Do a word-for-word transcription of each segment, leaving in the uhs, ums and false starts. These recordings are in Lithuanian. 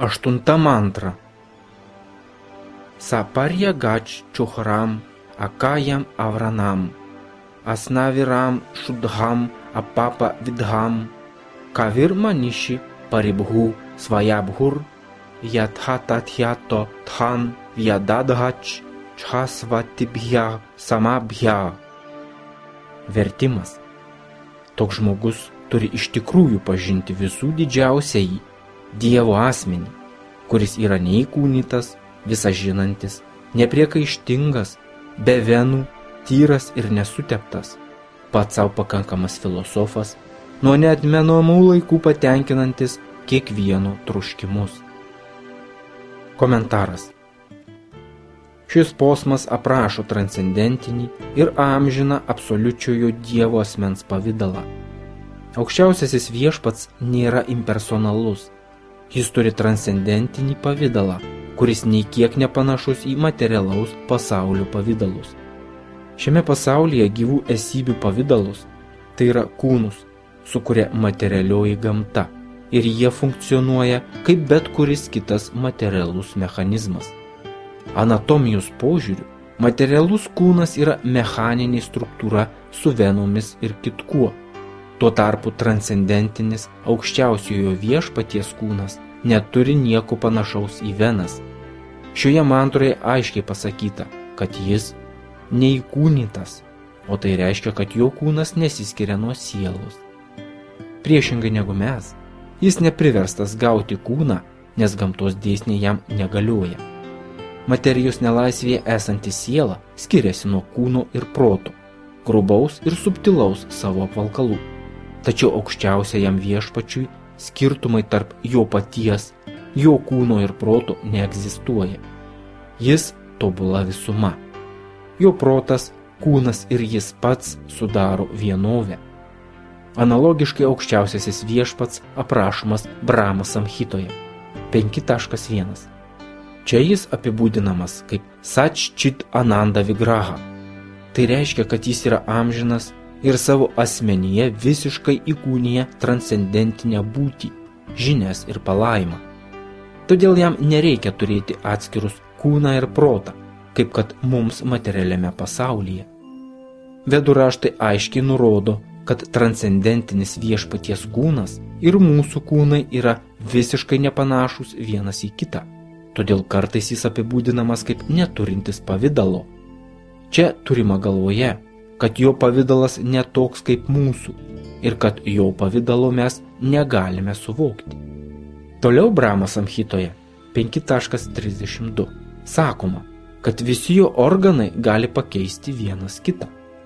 Aštunta mantra. Saparya gach chuhram akayam avranam asnaviram shudham apapa vidham kavir manishi paribhu svayabhur yathatatyato than vyadadhach chasvatibhya samabhya. Vertimas. Toks žmogus turi iš tikrųjų pažinti visų didžiausiąjį Dievo asmenį, kuris yra neįkūnytas, visažinantis, nepriekaištingas, be venų, tyras ir nesuteptas, pats savo pakankamas filosofas, nuo neatmenamų laikų patenkinantis kiekvieno troškimus. Komentaras. Šis posmas aprašo transcendentinį ir amžiną absoliučiojo Dievo asmens pavidalą. Aukščiausiasis viešpats nėra impersonalus. Jis turi transcendentinį pavidalą, kuris nei kiek nepanašus į materialaus pasaulio pavidalus. Šiame pasaulyje gyvų esybių pavidalus, tai yra kūnus, sukuria materialioji gamta ir jie funkcionuoja kaip bet kuris kitas materialus mechanizmas. Anatomijos požiūriu, materialus kūnas yra mechaninė struktūra su venomis ir kitkuo. Tuo tarpu transcendentinis aukščiausiojo viešpaties kūnas neturi nieko panašaus į venas. Šioje mantroje aiškiai pasakyta, kad jis neįkūnytas, o tai reiškia, kad jo kūnas nesiskiria nuo sielos. Priešingai negu mes, jis nepriverstas gauti kūną, nes gamtos dėsniai jam negalioja. Materijos nelaisvėje esanti siela skiriasi nuo kūno ir proto, grubaus ir subtilaus savo apvalkalų. Tačiau aukščiausiajam viešpačiui skirtumai tarp jo paties, jo kūno ir proto neegzistuoja. Jis tobula visuma. Jo protas, kūnas ir jis pats sudaro vienovę. Analogiškai aukščiausiasis viešpats aprašomas Brahma Samhitoje penki taškas vienas. Čia jis apibūdinamas kaip Sach Chit Ananda Vigraha. Tai reiškia, kad jis yra amžinas ir savo asmenyje visiškai įkūnija transcendentinę būtį, žinias ir palaimą. Todėl jam nereikia turėti atskirus kūną ir protą, kaip kad mums materialiame pasaulyje. Vedų raštai aiškiai nurodo, kad transcendentinis viešpaties kūnas ir mūsų kūnai yra visiškai nepanašus vienas į kitą. Todėl kartais jis apibūdinamas kaip neturintis pavidalo. Čia turima galvoje, kad jo pavidalas netoks kaip mūsų ir kad jo pavidalo mes negalime suvokti. Toliau Brahma Samhitoje penki taškas trisdešimt du sakoma, kad visi jo organai gali pakeisti vienas kitą.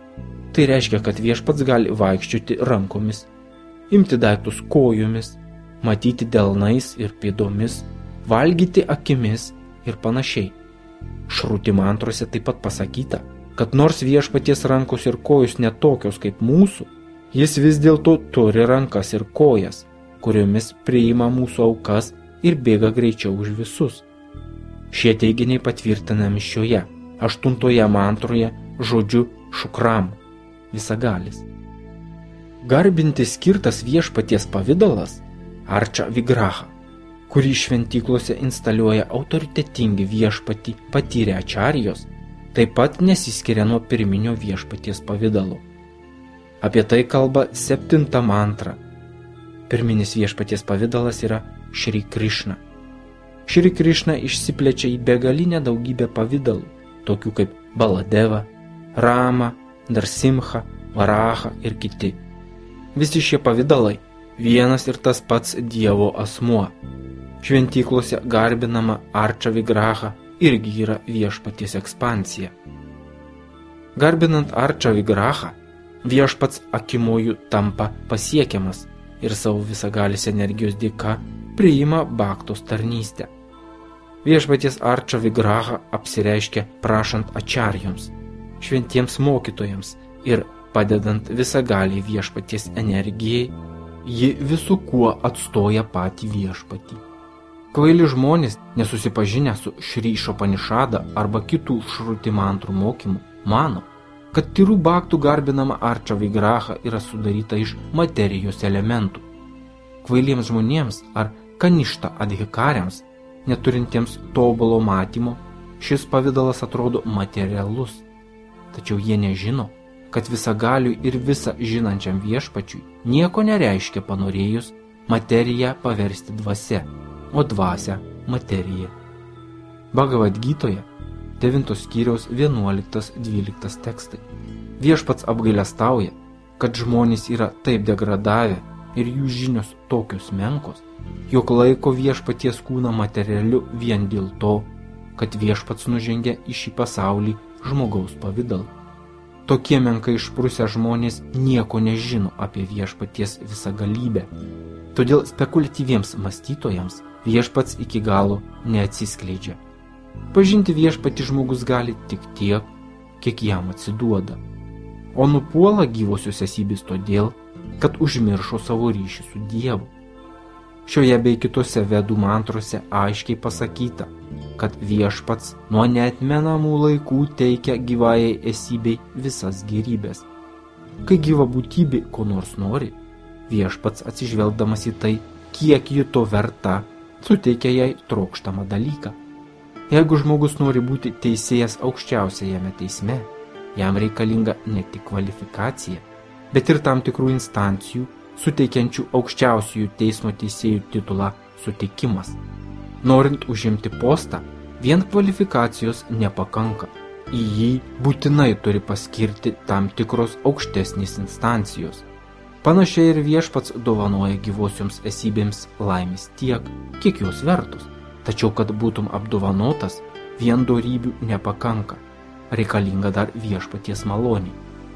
Tai reiškia, kad viešpats gali vaikščioti rankomis, imti daiktus kojomis, matyti delnais ir pėdomis, valgyti akimis ir panašiai. Šruti mantrose taip pat pasakyta, kad nors viešpaties rankos ir kojos netokios kaip mūsų, jis vis dėlto turi rankas ir kojas, kuriomis priima mūsų aukas ir bėga greičiau už visus. Šie teiginiai patvirtinami šioje, aštuntoje mantroje žodžiu šukram, visagalis. Garbinti skirtas viešpaties pavidalas Arča Vigraha, kurį šventyklose instaliuoja autoritetingi viešpatį patyrę ačarijos, taip pat nesiskiria nuo pirminio viešpaties pavidalo. Apie tai kalba septinta mantra. Pirminis viešpaties pavidalas yra Šri Krišna. Šri Krišna išsiplečia į begalinę daugybę pavidalų, tokių kaip Baladeva, Rama, Narsimha, Varaha ir kiti. Visi šie pavidalai vienas ir tas pats Dievo asmuo. Šventyklose garbinama Arča Vigraha irgi yra viešpaties ekspansija. Garbinant Arča Vigraha, viešpats akimojų tampa pasiekiamas ir savo visagalis energijos dėka priima baktos tarnystę. Viešpaties Arča Vigraha apsireiškia prašant ačarjoms, šventiems mokytojams ir padedant visagaliai viešpaties energijai, ji visų kuo atstoja patį viešpatį. Kvaili žmonės, nesusipažinę su Šri Šopanišada arba kitų šruti mantrų mokymų, mano, kad tirų baktų garbinama Arča Vigraha yra sudaryta iš materijos elementų. Kvailiems žmonėms ar kaništa adhikariams, neturintiems tobulo matymo, šis pavidalas atrodo materialus. Tačiau jie nežino, kad visagaliui ir visą žinančiam viešpačiui nieko nereiškia panorėjus materiją paversti dvasia, o dvasią materiją. Bhagavad Gytoje devintos skyriaus vienuoliktas dvyliktas tekstai. Viešpats apgailestauja, kad žmonės yra taip degradavę ir jų žinios tokios menkos, jog laiko viešpaties kūną materialiu vien dėl to, kad viešpats nužengia į šį pasaulį žmogaus pavidalą. Tokie menkai išprusę žmonės nieko nežino apie viešpaties visagalybę. Todėl spekuliatyviems mąstytojams viešpats iki galo neatsiskleidžia. Pažinti viešpatį žmogus gali tik tiek, kiek jam atsiduoda. O nupuola gyvosios esybės todėl, kad užmiršo savo ryšį su Dievu. Šioje bei kitose vedų mantrose aiškiai pasakyta, kad viešpats nuo neatmenamų laikų teikia gyvajai esybei visas gėrybės. Kai gyva būtybė ko nors nori, viešpats atsižvelgdamas į tai, kiek ji to verta, suteikia jai trokštamą dalyką. Jeigu žmogus nori būti teisėjas aukščiausiajame teisme, jam reikalinga ne tik kvalifikacija, bet ir tam tikrų instancijų, suteikiančių aukščiausiųjų teismo teisėjų titulą suteikimas. Norint užimti postą, vien kvalifikacijos nepakanka. Į jį būtinai turi paskirti tam tikros aukštesnės instancijos. Panašiai ir viešpats dovanoja gyvosioms esybėms laimės tiek, kiek jos vertos. Tačiau, kad būtum apdovanotas, vien dorybių nepakanka. Reikalinga dar viešpaties malonė.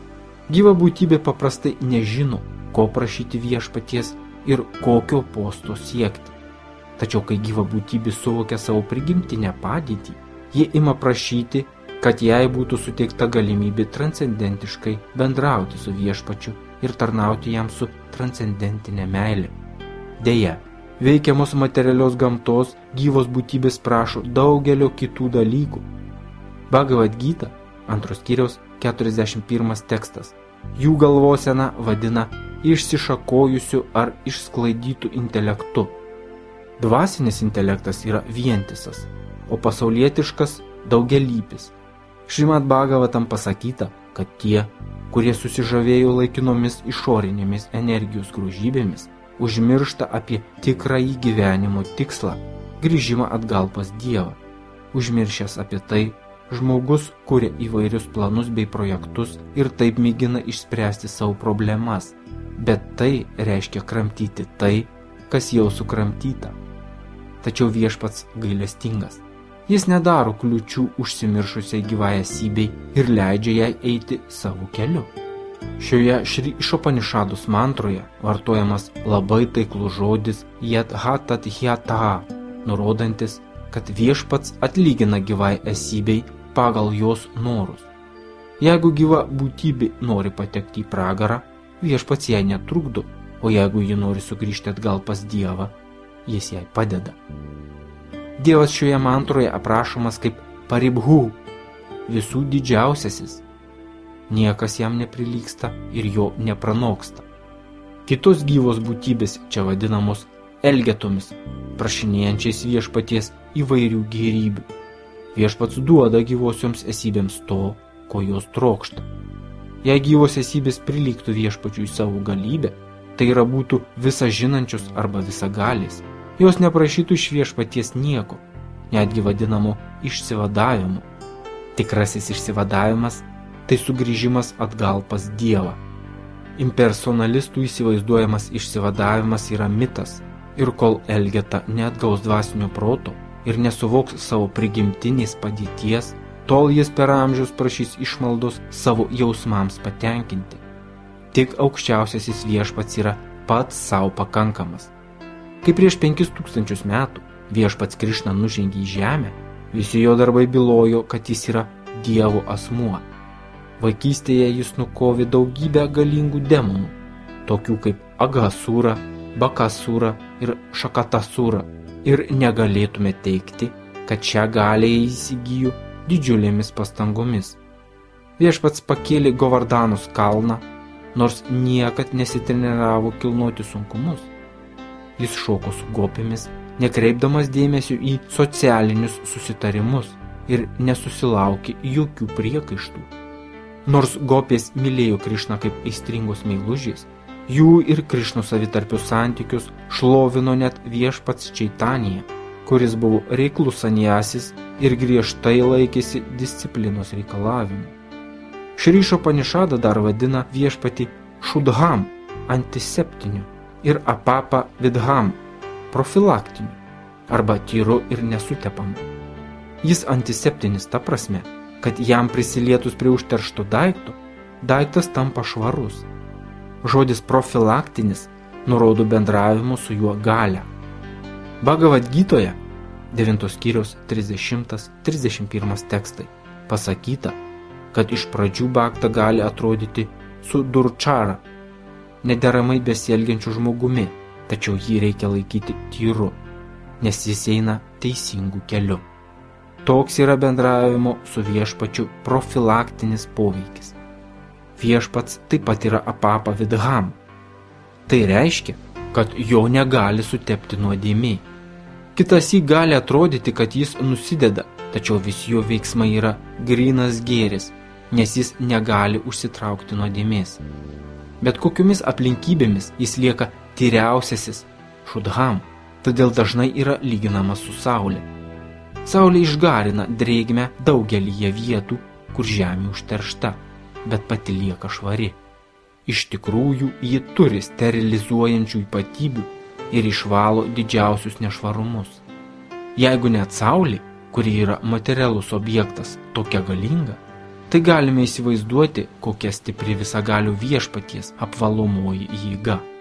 Gyva būtybė paprastai nežino, ko prašyti viešpaties ir kokio posto siekti. Tačiau, kai gyva būtybė suvokia savo prigimtinę padėtį, ji ima prašyti, kad jai būtų suteikta galimybė transcendentiškai bendrauti su viešpačiu ir tarnauti jam su transcendentinė meilė. Deja, veikiamos materialios gamtos gyvos būtybės prašo daugelio kitų dalykų. Bhagavad Gita, antros skyriaus keturiasdešimt pirmas tekstas. Jų galvosena vadina išsišakojusiu ar išsklaidytų intelektu. Dvasinis intelektas yra vientisas, o pasaulietiškas daugialypis. Šrimad Bhagavatam pasakyta, kad tie, kurie susižavėjo laikinomis išorinėmis energijos grožybėmis, užmiršta apie tikrąjį gyvenimo tikslą, grįžimą atgal pas Dievą. Užmiršęs apie tai, žmogus kuria įvairius planus bei projektus ir taip mėgina išspręsti savo problemas, bet tai reiškia kramtyti tai, kas jau sukramtyta. Tačiau viešpats gailestingas. Jis nedaro kliučių užsimiršusiai gyvąją esybei ir leidžia jai eiti savo keliu. Šioje Šri Išopanišados mantroje vartojamas labai taiklus žodis Yadhatatyata, nurodantis, kad viešpats atlygina gyvai esybei pagal jos norus. Jeigu gyva būtybė nori patekti į pragarą, viešpats jai netrukdo, o jeigu ji nori sugrįžti atgal pas Dievą, jis jai padeda. Dievas šioje mantroje aprašomas kaip paribhu, visų didžiausiasis. Niekas jam neprilygsta ir jo nepranoksta. Kitos gyvos būtybės čia vadinamos elgetomis, prašinėjančiais viešpaties įvairių gėrybių. Viešpats duoda gyvosioms esybėms to, ko jos trokšta. Jei gyvos esybės prilygtų viešpačiui savo galybę, tai yra būtų visa žinančios arba visagalės, jos neprašytų iš viešpaties nieko, netgi vadinamo išsivadavimu. Tikrasis išsivadavimas tai sugrįžimas atgal pas Dievą. Impersonalistų įsivaizduojamas išsivadavimas yra mitas, ir kol elgeta neatgaus dvasinio proto ir nesuvoks savo prigimtinės padėties, tol jis per amžius prašys išmaldos savo jausmams patenkinti. Tik aukščiausiasis viešpats yra pats savo pakankamas. Kai prieš penkis tūkstančius metų viešpats Krišna nužengė į žemę, visi jo darbai bylojo, kad jis yra Dievo asmuo. Vaikystėje jis nukovė daugybę galingų demonų, tokių kaip Agasūra, Bakasūra ir Šakatasūra, ir negalėtume teikti, kad šią galią įsigijo didžiulėmis pastangomis. Viešpats pakėlė Govardanos kalną, nors niekad nesitreniravo kilnoti sunkumus. Jis šoko su gopimis, nekreipdamas dėmesio į socialinius susitarimus ir nesusilaukė jokių priekaištų. Nors gopės mylėjo Krišną kaip aistringos meilužės, jų ir Krišno savitarpių santykius šlovino net viešpats Čaitanija, kuris buvo reiklus sanjasis ir griežtai laikėsi disciplinos reikalavimų. Šri Upanishada dar vadina viešpatį Šudham, antiseptiniu, ir Apapa Vidham, profilaktiniu, arba tyru ir nesutepamu. Jis antiseptinis ta prasme, kad jam prisilietus prie užteršto daikto, daiktas tampa švarus. Žodis profilaktinis nurodo bendravimo su juo galią. Bhagavad Gitoje, devintos skyriaus trisdešimtas trisdešimt pirmas tekstai, pasakyta, kad iš pradžių bhakta gali atrodyti su durčara, nederamai besielgiančiu žmogumi, tačiau jį reikia laikyti tyru, nes jis eina teisingu keliu. Toks yra bendravimo su viešpačiu profilaktinis poveikis. Viešpats taip pat yra Apapa Vidham. Tai reiškia, kad jo negali sutepti nuodėmė. Kitas jį gali atrodyti, kad jis nusideda, tačiau visi jo veiksmai yra grynas gėris, nes jis negali užsitraukti nuodėmės. Bet kokiomis aplinkybėmis jis lieka tyriausiasis Šudham, todėl dažnai yra lyginamas su saulė. Saulė išgarina drėgmę daugelyje vietų, kur žemė užteršta, bet pati lieka švari. Iš tikrųjų, ji turi sterilizuojančių ypatybių ir išvalo didžiausius nešvarumus. Jeigu net saulė, kuri yra materialus objektas, tokia galinga, tai galime įsivaizduoti, kokia stipri visagalių viešpaties apvalomoji jėga.